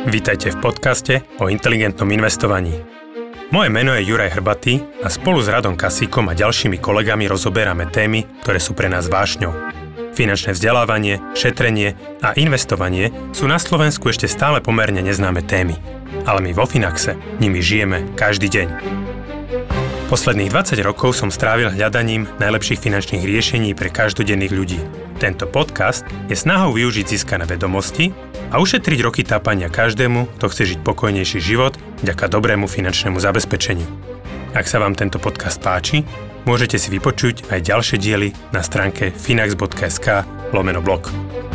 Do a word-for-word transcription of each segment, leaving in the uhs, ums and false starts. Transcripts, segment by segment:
Vítajte v podcaste o inteligentnom investovaní. Moje meno je Juraj Hrbatý a spolu s Radom Kasíkom a ďalšími kolegami rozoberáme témy, ktoré sú pre nás vášňou. Finančné vzdelávanie, šetrenie a investovanie sú na Slovensku ešte stále pomerne neznáme témy. Ale my vo Finaxe nimi žijeme každý deň. Posledných dvadsať rokov som strávil hľadaním najlepších finančných riešení pre každodenných ľudí. Tento podcast je snahou využiť získané vedomosti a ušetriť roky tápania každému, kto chce žiť pokojnejší život vďaka dobrému finančnému zabezpečeniu. Ak sa vám tento podcast páči, môžete si vypočuť aj ďalšie diely na stránke finax.sk lomeno blog.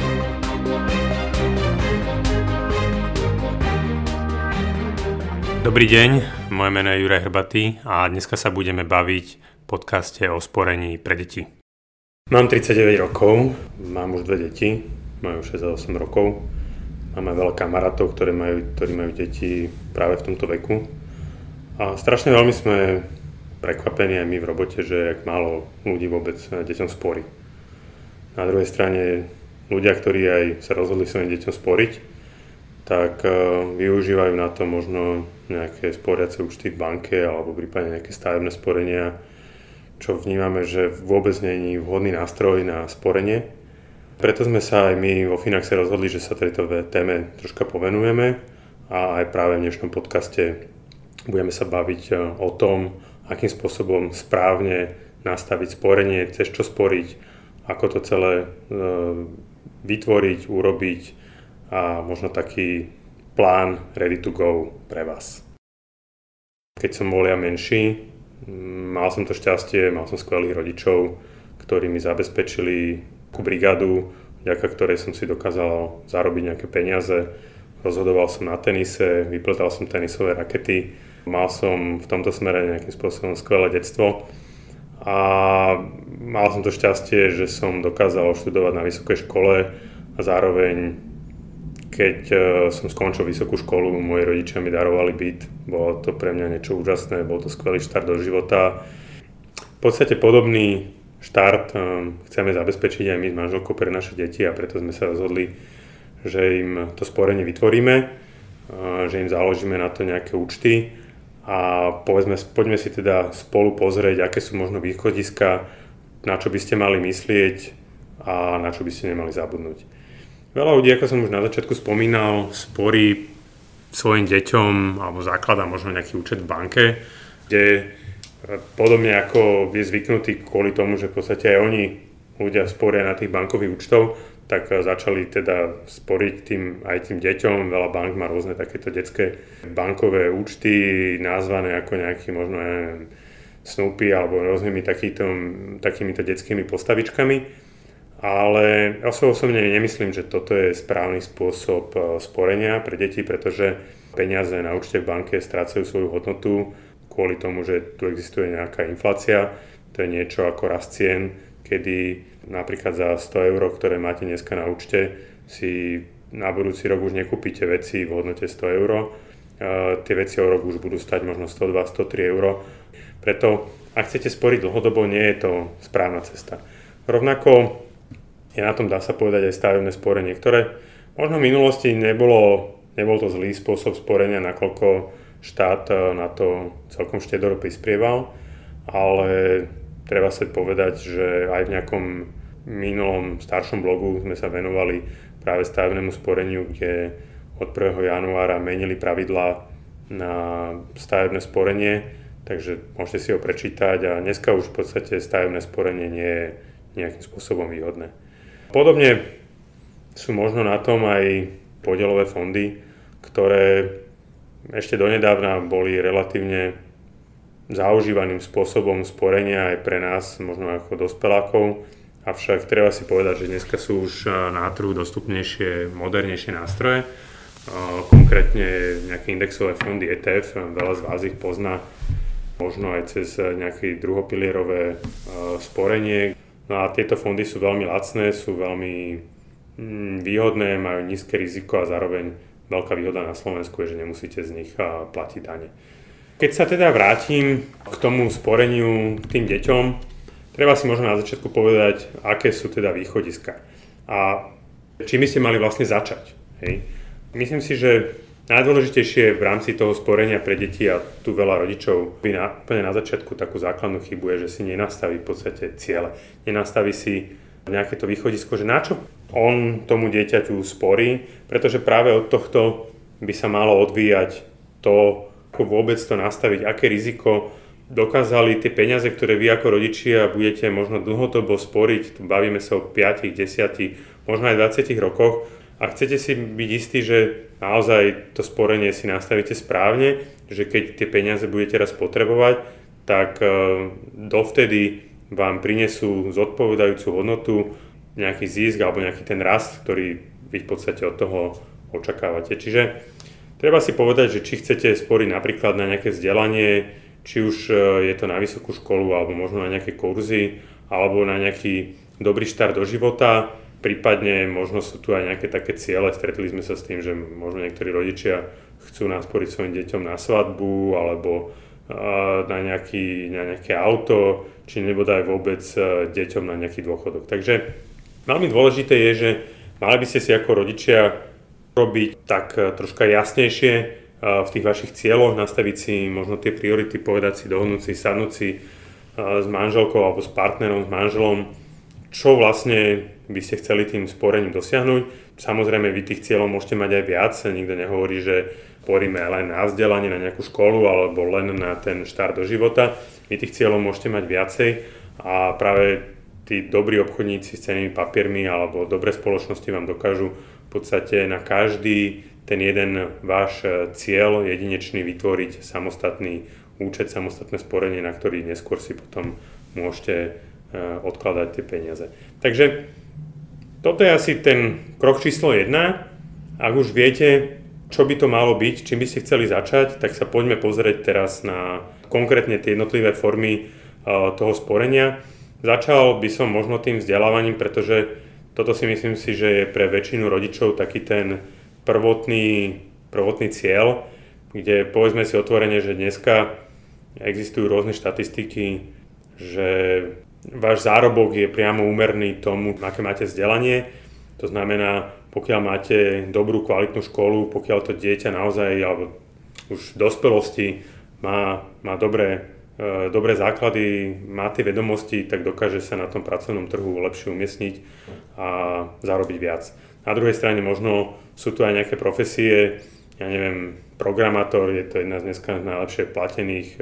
Dobrý deň, moje meno je Juraj Hrbatý a dneska sa budeme baviť v podcaste o sporení pre deti. Mám tridsaťdeväť rokov, mám už dve deti, majú šesť a osem rokov. Mám aj veľa kamarátov, ktorí majú, ktorí majú deti práve v tomto veku. A strašne veľmi sme prekvapení aj my v robote, že jak málo ľudí vôbec deťom sporí. Na druhej strane ľudia, ktorí aj sa rozhodli svojim deťom sporiť, tak využívajú na to možno nejaké sporiace účty v banke alebo prípadne nejaké stavebné sporenia, čo vnímame, že vôbec nie je vhodný nástroj na sporenie. Preto sme sa aj my vo Finaxe rozhodli, že sa tejto téme troška povenujeme a aj práve v dnešnom podcaste budeme sa baviť o tom, akým spôsobom správne nastaviť sporenie, cez čo sporiť, ako to celé vytvoriť, urobiť a možno taký plán ready to go pre vás. Keď som bol ja menší, mal som to šťastie, mal som skvelých rodičov, ktorí mi zabezpečili takú brigádu, vďaka ktorej som si dokázal zarobiť nejaké peniaze. Rozhodoval som na tenise, vypletal som tenisové rakety. Mal som v tomto smere nejakým spôsobom skvelé detstvo. A mal som to šťastie, že som dokázal študovať na vysokej škole a zároveň keď som skončil vysokú školu, moji rodičia mi darovali byt. Bolo to pre mňa niečo úžasné, bol to skvelý štart do života. V podstate podobný štart chceme zabezpečiť aj my s manželkou pre naše deti a preto sme sa rozhodli, že im to sporenie vytvoríme, že im založíme na to nejaké účty a povedzme, poďme si teda spolu pozrieť, aké sú možno východiska, na čo by ste mali myslieť a na čo by ste nemali zabudnúť. Veľa ľudí, ako som už na začiatku spomínal, sporí svojim deťom alebo zakladá možno nejaký účet v banke, kde podobne ako je zvyknutý kvôli tomu, že v podstate aj oni ľudia sporia na tých bankových účtov, tak začali teda sporiť tým, aj tým deťom. Veľa bank má rôzne takéto detské bankové účty nazvané ako nejaký možno ja neviem, Snoopy alebo rôznymi takýto, takýmito detskými postavičkami. Ale ja si osobne nemyslím, že toto je správny spôsob sporenia pre deti, pretože peniaze na účte v banke strácajú svoju hodnotu kvôli tomu, že tu existuje nejaká inflácia. To je niečo ako rast cien, kedy napríklad za sto eur, ktoré máte dneska na účte, si na budúci rok už nekúpite veci v hodnote sto eur. Tie veci o rok už budú stať možno sto dva sto tri eur. Preto, ak chcete sporiť dlhodobo, nie je to správna cesta. Rovnako je na tom, dá sa povedať, aj stavebné sporenie, ktoré možno v minulosti nebolo, nebol to zlý spôsob sporenia, nakoľko štát na to celkom štedro prispieval, ale treba sa povedať, že aj v nejakom minulom staršom blogu sme sa venovali práve stavebnému sporeniu, kde od prvého januára menili pravidlá na stavebné sporenie, takže môžete si ho prečítať a dneska už v podstate stavebné sporenie nie je nejakým spôsobom výhodné. Podobne sú možno na tom aj podielové fondy, ktoré ešte donedávna boli relatívne zaužívaným spôsobom sporenia aj pre nás, možno ako dospelákov. Avšak treba si povedať, že dneska sú už na trhu dostupnejšie, modernejšie nástroje. Konkrétne nejaké indexové fondy é té ef, veľa z vás ich pozná, možno aj cez nejaké druhopilierové sporenie. No a tieto fondy sú veľmi lacné, sú veľmi výhodné, majú nízke riziko a zároveň veľká výhoda na Slovensku je, že nemusíte z nich platiť dane. Keď sa teda vrátim k tomu sporeniu tým deťom, treba si možno na začiatku povedať, aké sú teda východiska a čím by ste mali vlastne začať. Hej. Myslím si, že Najdôležitejšie v rámci toho sporenia pre deti, a tu veľa rodičov by na, úplne na začiatku takú základnú chybu je, že si nenastaví v podstate ciele. Nenastaví si nejaké to východisko, že na čo on tomu dieťaťu sporí, pretože práve od tohto by sa malo odvíjať to, ako vôbec to nastaviť, aké riziko dokázali tie peniaze, ktoré vy ako rodičia budete možno dlhodobo sporiť, bavíme sa o päť, desať, možno aj dvadsať rokoch, a chcete si byť istí, že naozaj to sporenie si nastavíte správne, že keď tie peniaze budete raz potrebovať, tak dovtedy vám prinesú zodpovedajúcu hodnotu, nejaký zisk alebo nejaký ten rast, ktorý vy v podstate od toho očakávate. Čiže treba si povedať, že či chcete sporiť napríklad na nejaké vzdelanie, či už je to na vysokú školu alebo možno na nejaké kurzy alebo na nejaký dobrý štart do života. Prípadne možno sú tu aj nejaké také ciele, stretli sme sa s tým, že možno niektorí rodičia chcú nasporiť svojim deťom na svadbu alebo na, nejaký, na nejaké auto, či nebodaj vôbec deťom na nejaký dôchodok. Takže veľmi dôležité je, že mali by ste si ako rodičia robiť tak troška jasnejšie v tých vašich cieľoch, nastaviť si možno tie priority, povedať si, dohodnúť si, sadnúť si s manželkou alebo s partnerom, s manželom, čo vlastne by ste chceli tým sporením dosiahnuť. Samozrejme, vy tých cieľov môžete mať aj viac, nikto nehovorí, že sporíme len na vzdelanie, na nejakú školu alebo len na ten štart do života. Vy tých cieľov môžete mať viacej a práve tí dobrí obchodníci s cennými papiermi alebo dobré spoločnosti vám dokážu v podstate na každý ten jeden váš cieľ jedinečný vytvoriť samostatný účet, samostatné sporenie, na ktorý neskôr si potom môžete odkladať tie peniaze. Takže toto je asi ten krok číslo jedna. Ak už viete, čo by to malo byť, čím by ste chceli začať, tak sa poďme pozrieť teraz na konkrétne tie jednotlivé formy toho sporenia. Začal by som možno tým vzdelávaním, pretože toto si myslím si, že je pre väčšinu rodičov taký ten prvotný, prvotný cieľ, kde povedzme si otvorene, že dneska existujú rôzne štatistiky, že váš zárobok je priamo úmerný tomu, aké máte vzdelanie. To znamená, pokiaľ máte dobrú kvalitnú školu, pokiaľ to dieťa naozaj alebo už v dospelosti má, má dobré, e, dobré základy, má tie vedomosti, tak dokáže sa na tom pracovnom trhu lepšie umiestniť a zarobiť viac. Na druhej strane možno sú tu aj nejaké profesie, ja neviem, programátor, je to jedna z dneska najlepšie platených e,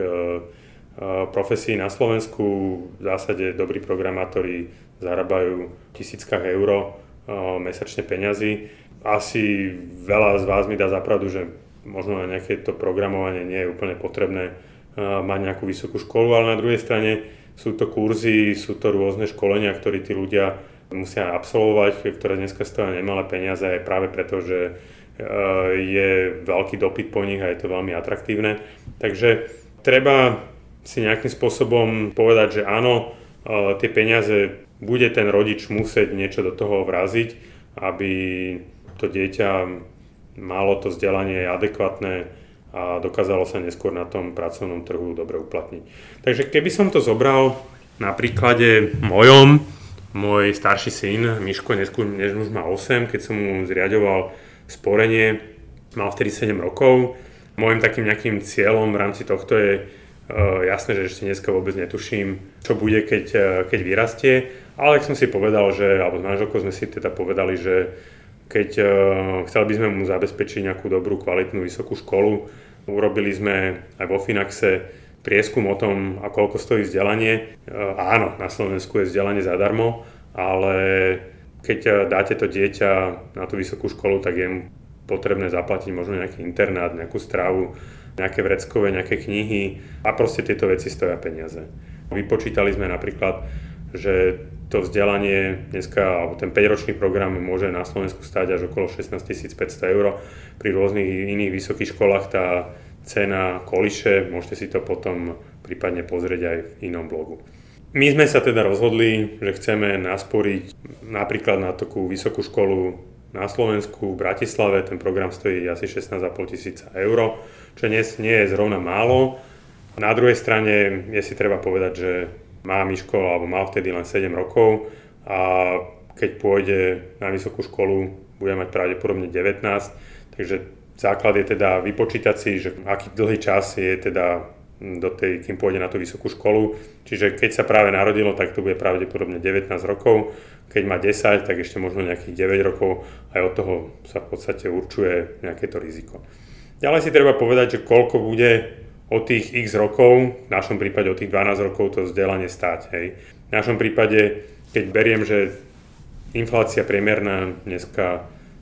profesí na Slovensku. V zásade dobrí programátori zarábajú v tisíckach eur mesačne peňazí. Asi veľa z vás mi dá za pravdu, že možno na nejaké to programovanie nie je úplne potrebné mať nejakú vysokú školu, ale na druhej strane sú to kurzy, sú to rôzne školenia, ktoré tí ľudia musia absolvovať, ktoré dneska stoja nemalé peniaze aj práve preto, že je veľký dopyt po nich a je to veľmi atraktívne. Takže treba si nejakým spôsobom povedať, že áno, tie peniaze bude ten rodič musieť niečo do toho vraziť, aby to dieťa malo to vzdelanie adekvátne a dokázalo sa neskôr na tom pracovnom trhu dobre uplatniť. Takže keby som to zobral na príklade mojom, môj starší syn, Miško, dnes už má osem, keď som mu zriaďoval sporenie, mal vtedy sedem rokov. Mojím takým nejakým cieľom v rámci tohto je Uh, jasné, že ešte dneska vôbec netuším, čo bude, keď, uh, keď vyrastie, ale ak som si povedal, že, alebo s manželkou sme si teda povedali, že keď uh, chceli by sme mu zabezpečiť nejakú dobrú, kvalitnú vysokú školu, urobili sme aj vo Finaxe prieskum o tom, a koľko stojí vzdelanie. Uh, áno, na Slovensku je vzdelanie zadarmo, ale keď uh, dáte to dieťa na tú vysokú školu, tak je mu potrebné zaplatiť možno nejaký internát, nejakú stravu, nejaké vreckové, nejaké knihy a proste tieto veci stoja peniaze. Vypočítali sme napríklad, že to vzdelanie dneska, alebo ten päťročný program môže na Slovensku stáť až okolo šestnásťtisícpäťsto eur. Pri rôznych iných vysokých školách tá cena kolíše, môžete si to potom prípadne pozrieť aj v inom blogu. My sme sa teda rozhodli, že chceme nasporiť napríklad na takú vysokú školu na Slovensku, v Bratislave. Ten program stojí asi šestnásť a pol tisíca eur, čo dnes nie je zrovna málo. Na druhej strane je si treba povedať, že má Miško, alebo mal vtedy len sedem rokov a keď pôjde na vysokú školu, bude mať pravdepodobne devätnásť, takže základ je teda vypočítať si, že aký dlhý čas je teda do tej, kým pôjde na tú vysokú školu. Čiže keď sa práve narodilo, tak to bude pravdepodobne devätnásť rokov. Keď má desať, tak ešte možno nejakých deväť rokov. Aj od toho sa v podstate určuje nejaké to riziko. Ďalej si treba povedať, že koľko bude od tých x rokov, v našom prípade od tých dvanásť rokov to vzdelanie stáť. Hej. V našom prípade, keď beriem, že inflácia priemerná dneska e,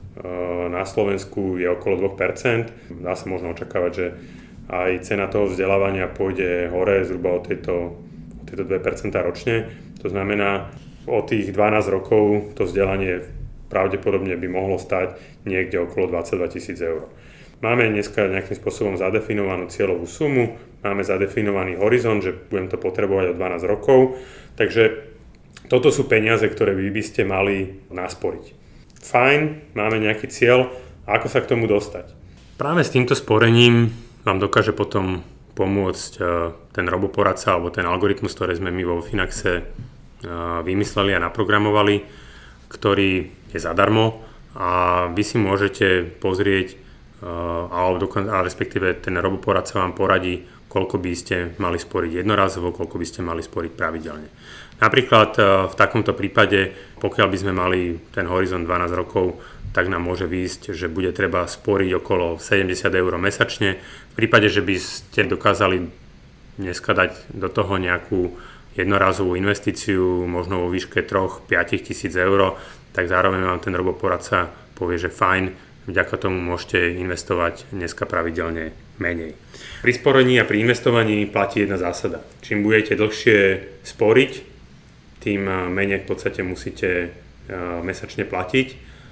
na Slovensku je okolo dva percentá, dá sa možno očakávať, že aj cena toho vzdelávania pôjde hore zhruba o tieto, o tieto dve percentá ročne. To znamená, o tých dvanásť rokov to vzdelanie pravdepodobne by mohlo stať niekde okolo dvadsaťdva tisíc eur. Máme dneska nejakým spôsobom zadefinovanú cieľovú sumu, máme zadefinovaný horizont, že budem to potrebovať o dvanásť rokov, takže toto sú peniaze, ktoré vy by ste mali nasporiť. Fajn, máme nejaký cieľ, ako sa k tomu dostať? Práve s týmto sporením vám dokáže potom pomôcť ten roboporadca alebo ten algoritmus, ktorý sme my vo Finaxe vymysleli a naprogramovali, ktorý je zadarmo a vy si môžete pozrieť, alebo dokon, a respektíve ten roboporadca vám poradí, koľko by ste mali sporiť jednorazovo, koľko by ste mali sporiť pravidelne. Napríklad v takomto prípade, pokiaľ by sme mali ten horizont dvanásť rokov, tak nám môže výjsť, že bude treba sporiť okolo sedemdesiat eur mesačne. V prípade, že by ste dokázali dneska dať do toho nejakú jednorazovú investíciu, možno vo výške tri až päť tisíc eur, tak zároveň vám ten roboporadca povie, že fajn, vďaka tomu môžete investovať dneska pravidelne menej. Pri sporení a pri investovaní platí jedna zásada. Čím budete dlhšie sporiť, tým menej v podstate musíte mesačne platiť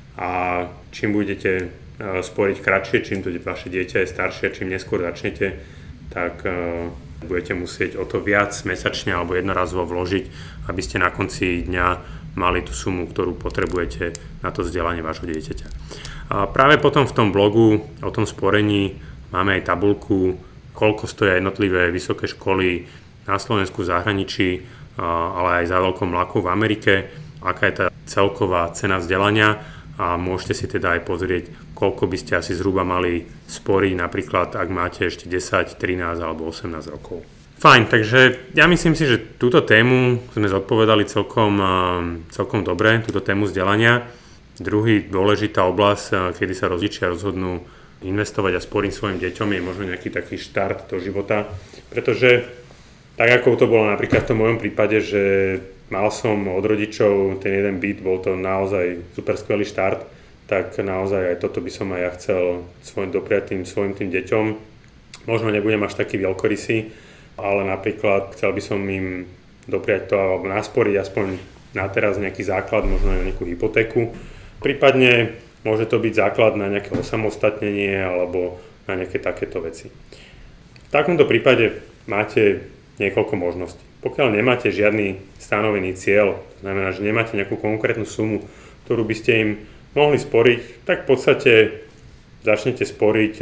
a čím budete sporiť kratšie, čím to vaše dieťa je staršie, čím neskôr začnete, tak budete musieť o to viac mesačne alebo jednorazovo vložiť, aby ste na konci dňa mali tú sumu, ktorú potrebujete na to vzdelanie vášho dieťaťa. A práve potom v tom blogu o tom sporení máme aj tabuľku, koľko stoja jednotlivé vysoké školy na Slovensku, v zahraničí, ale aj za veľkou mlákou v Amerike, aká je tá celková cena vzdelania a môžete si teda aj pozrieť, koľko by ste asi zhruba mali sporiť, napríklad ak máte ešte desať, trinásť alebo osemnásť rokov. Fajn, takže ja myslím si, že túto tému sme zodpovedali celkom, celkom dobre, túto tému vzdelania. Druhý dôležitá oblasť, kedy sa rodičia rozhodnú investovať a sporiť svojim deťom, je možno nejaký taký štart do života, pretože tak ako to bolo napríklad v tom mojom prípade, že mal som od rodičov ten jeden byt, bol to naozaj super skvelý štart, tak naozaj aj toto by som aj ja chcel svojim dopriať tým svojim tým deťom. Možno nebudem až taký veľkorysý, ale napríklad chcel by som im dopriať to alebo nasporiť aspoň na teraz nejaký základ, možno na nejakú hypotéku. Prípadne môže to byť základ na nejaké osamostatnenie alebo na nejaké takéto veci. V takomto prípade máte niekoľko možností. Pokiaľ nemáte žiadny stanovený cieľ, to znamená, že nemáte nejakú konkrétnu sumu, ktorú by ste im mohli sporiť, tak v podstate začnete sporiť,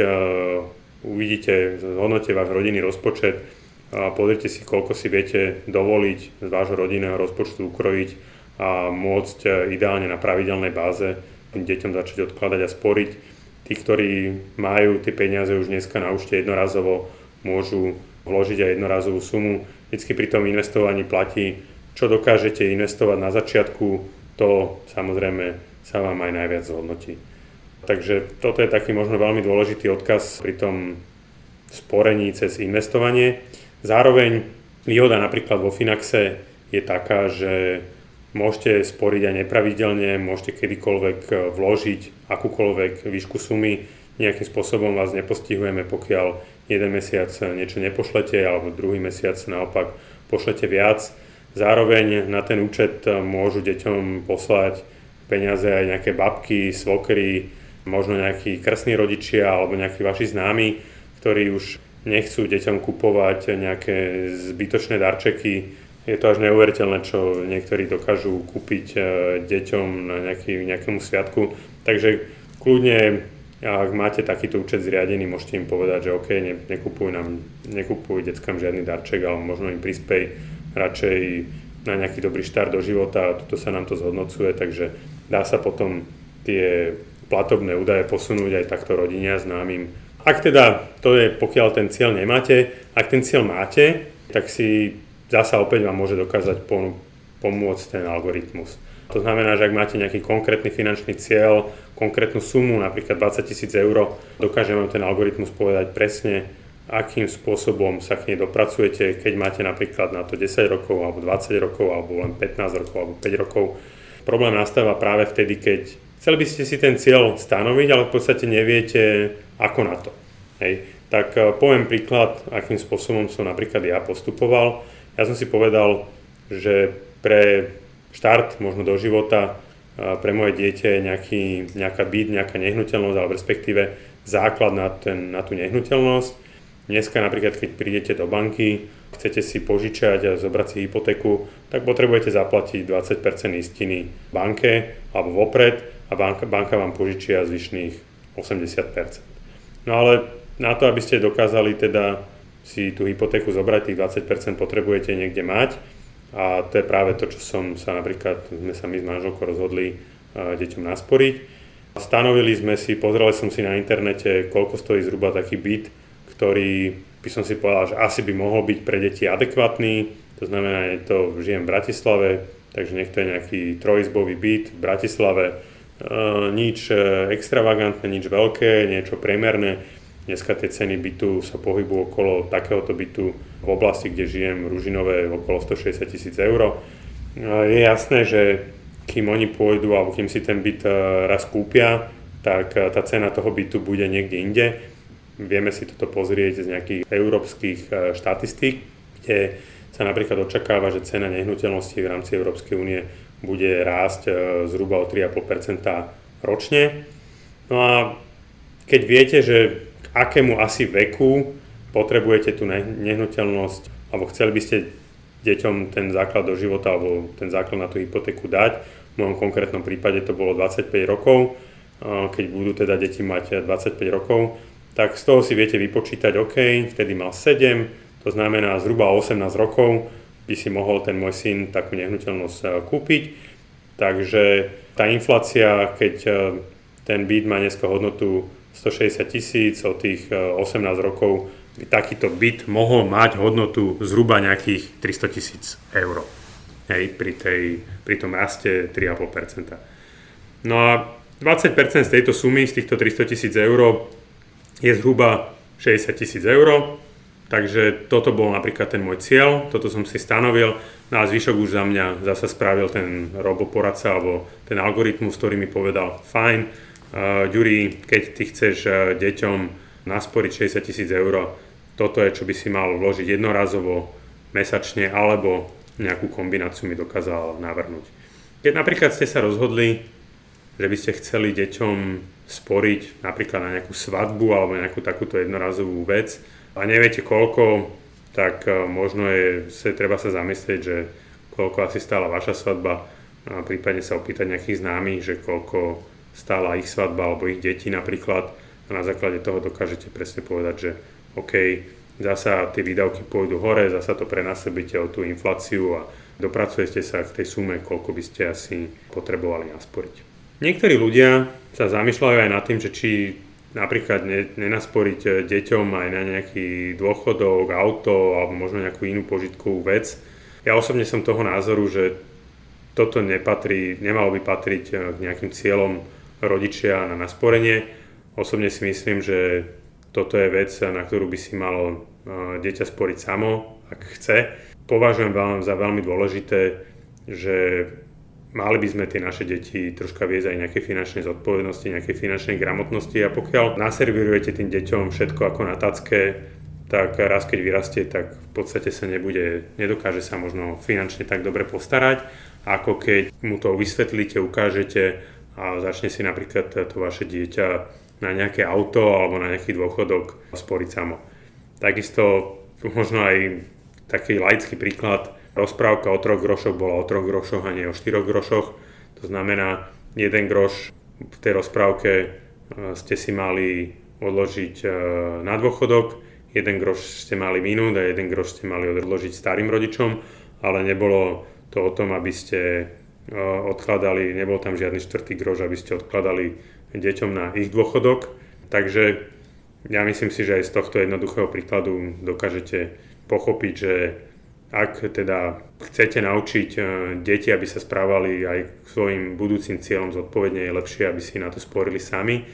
uvidíte, zhodnote váš rodinný rozpočet, pozrite si, koľko si viete dovoliť z vášho rodinného rozpočtu ukrojiť a môcť ideálne na pravidelnej báze tým deťom začať odkladať a sporiť. Tí, ktorí majú tie peniaze už dneska na účte jednorazovo, môžu vložiť aj jednorazovú sumu. Vždycky pri tom investovaní platí, čo dokážete investovať na začiatku, to samozrejme sa vám aj najviac zhodnotí. Takže toto je taký možno veľmi dôležitý odkaz pri tom sporení cez investovanie. Zároveň výhoda napríklad vo Finaxe je taká, že môžete sporiť aj nepravidelne, môžete kedykoľvek vložiť akúkoľvek výšku sumy, nejakým spôsobom vás nepostihujeme, pokiaľ jeden mesiac niečo nepošlete alebo druhý mesiac naopak pošlete viac. Zároveň na ten účet môžu deťom poslať peniaze aj nejaké babky, svokry, možno nejakí krstní rodičia alebo nejakí vaši známi, ktorí už nechcú deťom kupovať nejaké zbytočné darčeky. Je to až neuveriteľné, čo niektorí dokážu kúpiť deťom na nejaký, nejakému sviatku. Takže kľudne, ak máte takýto účet zriadený, môžete im povedať, že OK, ne, nekupuj nám, nekupuj deckám žiadny darček, ale možno im prispej radšej na nejaký dobrý štart do života. Tuto sa nám to zhodnocuje, takže dá sa potom tie platobné údaje posunúť aj takto rodine a známym. Ak teda to je, pokiaľ ten cieľ nemáte, ak ten cieľ máte, tak si zasa opäť vám môže dokázať pomôcť ten algoritmus. To znamená, že ak máte nejaký konkrétny finančný cieľ, konkrétnu sumu, napríklad dvadsať tisíc eur, dokáže vám ten algoritmus povedať presne, akým spôsobom sa k nej dopracujete, keď máte napríklad na to desať rokov, alebo dvadsať rokov, alebo len pätnásť rokov, alebo päť rokov. Problém nastáva práve vtedy, keď chceli by ste si ten cieľ stanoviť, ale v podstate neviete, ako na to. Hej. Tak poviem príklad, akým spôsobom som napríklad ja postupoval. Ja som si povedal, že pre štart možno do života pre moje dieťa je nejaký, nejaká byt, nejaká nehnuteľnosť, alebo respektíve základ na, ten, na tú nehnuteľnosť. Dneska napríklad, keď prídete do banky, chcete si požičať a zobrať si hypotéku, tak potrebujete zaplatiť dvadsať percent istiny banke alebo vopred a banka, banka vám požičia zvyšných osemdesiat percent. No ale na to, aby ste dokázali teda si tú hypotéku zobrať, tých dvadsať percent potrebujete niekde mať. A to je práve to, čo som sa napríklad, sme sa my s manželkou rozhodli uh, deťom nasporiť. Stanovili sme si, pozreli som si na internete, koľko stojí zhruba taký byt, ktorý by som si povedal, že asi by mohol byť pre deti adekvátny. To znamená, že to žijem v Bratislave, takže nech to je nejaký trojizbový byt v Bratislave. Uh, nič extravagantné, nič veľké, niečo priemerné. Dneska tie ceny bytu sa pohybujú okolo takéhoto bytu v oblasti, kde žijem, Ružinové, okolo stošesťdesiat tisíc eur. Je jasné, že kým oni pôjdu, alebo kým si ten byt raz kúpia, tak tá cena toho bytu bude niekde inde. Vieme si toto pozrieť z nejakých európskych štatistík, kde sa napríklad očakáva, že cena nehnuteľnosti v rámci Európskej únie bude rásť zhruba o tri celé päť percenta ročne. No a keď viete, že akému asi veku potrebujete tú nehnuteľnosť, alebo chceli by ste deťom ten základ do života, alebo ten základ na tú hypotéku dať. V mojom konkrétnom prípade to bolo dvadsaťpäť rokov, keď budú teda deti mať dvadsaťpäť rokov, tak z toho si viete vypočítať, OK, vtedy mal sedem, to znamená zhruba osemnásť rokov by si mohol ten môj syn takú nehnuteľnosť kúpiť. Takže tá inflácia, keď ten byt má dneska hodnotu stošesťdesiat tisíc, od tých osemnásť rokov by takýto byt mohol mať hodnotu zhruba nejakých tristo tisíc eur. Hej, pri, tej, pri tom raste tri celé päť percenta. No a dvadsať percent z tejto sumy, z týchto tristo tisíc eur, je zhruba šesťdesiat tisíc eur. Takže toto bol napríklad ten môj cieľ, toto som si stanovil. No a zvyšok už za mňa zasa spravil ten roboporadca alebo ten algoritmus, ktorý mi povedal, fajn, Uh, Ďuri, keď ty chceš uh, deťom nasporiť šesťdesiat tisíc eur, toto je, čo by si mal vložiť jednorazovo, mesačne, alebo nejakú kombináciu mi dokázal navrhnúť. Keď napríklad ste sa rozhodli, že by ste chceli deťom sporiť napríklad na nejakú svadbu alebo nejakú takúto jednorazovú vec a neviete koľko, tak uh, možno je, sa, treba sa zamyslieť, že koľko asi stála vaša svadba, a prípadne sa opýtať nejakých známych, že koľko stála ich svadba alebo ich deti napríklad a na základe toho dokážete presne povedať, že OK, zasa tie výdavky pôjdu hore, zasa to prenásobíte o tú infláciu a dopracujete sa k tej sume, koľko by ste asi potrebovali nasporiť. Niektorí ľudia sa zamýšľajú aj nad tým, že či napríklad nenasporiť deťom aj na nejaký dôchodok, auto alebo možno nejakú inú požitkovú vec. Ja osobne som toho názoru, že toto nepatrí, nemalo by patriť k nejakým cieľom rodičia na nasporenie. Osobne si myslím, že toto je vec, na ktorú by si malo dieťa sporiť samo, ak chce. Považujem za veľmi dôležité, že mali by sme tie naše deti troška viesť aj nejaké finančnej zodpovednosti, nejakej finančnej gramotnosti a pokiaľ naservírujete tým deťom všetko ako na tacke, tak raz keď vyrastie, tak v podstate sa nebude, nedokáže sa možno finančne tak dobre postarať, ako keď mu to vysvetlíte, ukážete a začne si napríklad to vaše dieťa na nejaké auto alebo na nejaký dôchodok sporiť samo. Takisto možno aj taký laický príklad, rozprávka o troch grošoch bola o troch grošoch a nie o štyroch grošoch. To znamená, jeden groš v tej rozprávke ste si mali odložiť na dôchodok, jeden groš ste mali minúť a jeden groš ste mali odložiť starým rodičom, ale nebolo to o tom, aby ste odkladali, nebol tam žiadny štvrtý groš, aby ste odkladali deťom na ich dôchodok. Takže ja myslím si, že aj z tohto jednoduchého príkladu dokážete pochopiť, že ak teda chcete naučiť deti, aby sa správali aj k svojim budúcim cieľom zodpovedne, je lepšie, aby si na to sporili sami.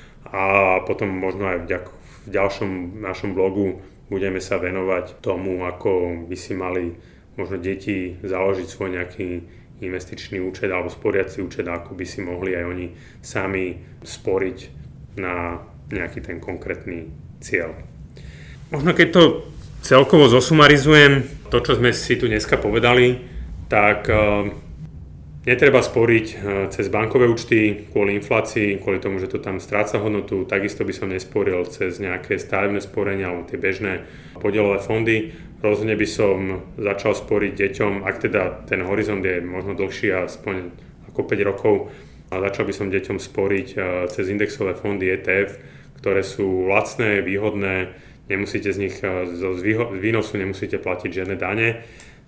A potom možno aj v ďalšom našom blogu budeme sa venovať tomu, ako by si mali možno deti založiť svoj nejaký investičný účet alebo sporiaci účet, ako by si mohli aj oni sami sporiť na nejaký ten konkrétny cieľ. Možno keď to celkovo zosumarizujem, to, čo sme si tu dneska povedali, tak uh, netreba sporiť uh, cez bankové účty kvôli inflácii, kvôli tomu, že to tam stráca hodnotu. Takisto by som nesporil cez nejaké stavebné sporenia alebo tie bežné podielové fondy. Rozhodne by som začal sporiť deťom, ak teda ten horizont je možno dlhší, aspoň ako päť rokov, a začal by som deťom sporiť uh, cez indexové fondy é té ef, ktoré sú lacné, výhodné, nemusíte z nich, z výnosu nemusíte platiť žiadne dane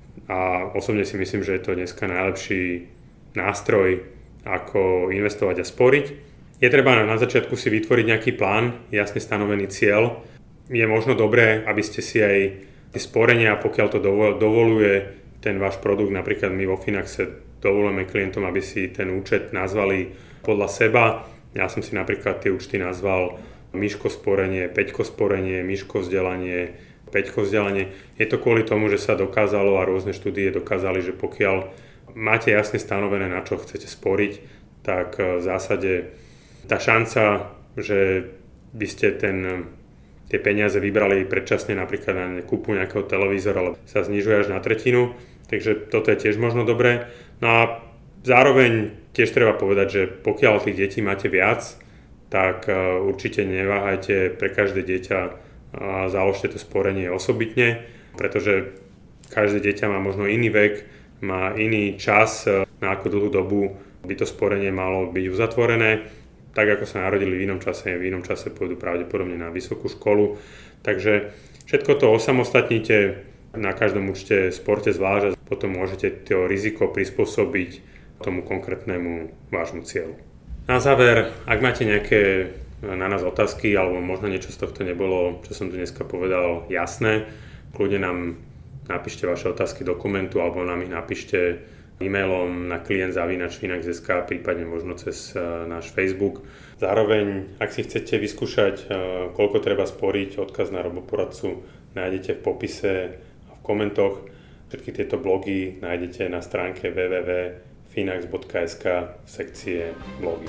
a osobne si myslím, že je to dneska najlepší nástroj, ako investovať a sporiť. Je treba na začiatku si vytvoriť nejaký plán, jasne stanovený cieľ. Je možno dobré, aby ste si aj tie sporenia, pokiaľ to dovoluje ten váš produkt, napríklad my vo Finaxe dovolujeme klientom, aby si ten účet nazvali podľa seba. Ja som si napríklad tie účty nazval Miško sporenie, Peťko sporenie, Miško vzdelanie, Peťko vzdelanie. Je to kvôli tomu, že sa dokázalo a rôzne štúdie dokázali, že pokiaľ máte jasne stanovené, na čo chcete sporiť, tak v zásade tá šanca, že by ste ten, tie peniaze vybrali predčasne napríklad na kúpu nejakého televízora, sa znižuje až na tretinu, takže toto je tiež možno dobré. No a zároveň tiež treba povedať, že pokiaľ tých detí máte viac, tak určite neváhajte pre každé dieťa a založte to sporenie osobitne, pretože každé dieťa má možno iný vek, má iný čas, na akú dlhú dobu by to sporenie malo byť uzatvorené. Tak ako sa narodili v inom čase, v inom čase pôjdu pravdepodobne na vysokú školu. Takže všetko to osamostatnite, na každom účte sporte zvlášť a potom môžete to riziko prispôsobiť tomu konkrétnemu vášmu cieľu. Na záver, ak máte nejaké na nás otázky alebo možno niečo z tohto nebolo, čo som tu dneska povedal, jasné, kľudne nám napíšte vaše otázky do komentu alebo nám ich napíšte e-mailom na klient zavináč finax bodka es ká, prípadne možno cez náš Facebook. Zároveň, ak si chcete vyskúšať, koľko treba sporiť, odkaz na roboporadcu nájdete v popise a v komentoch. Všetky tieto blogy nájdete na stránke w w w bodka finax bodka es ká v sekcie blogy.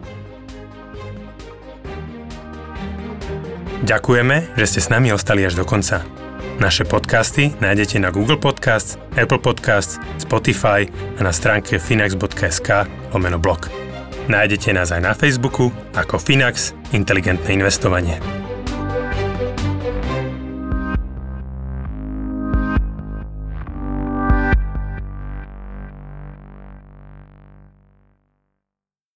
Ďakujeme, že ste s nami ostali až do konca. Naše podcasty nájdete na Google Podcasts, Apple Podcasts, Spotify a na stránke finax bodka es ká lomeno blog. Nájdete nás aj na Facebooku ako Finax Inteligentné investovanie.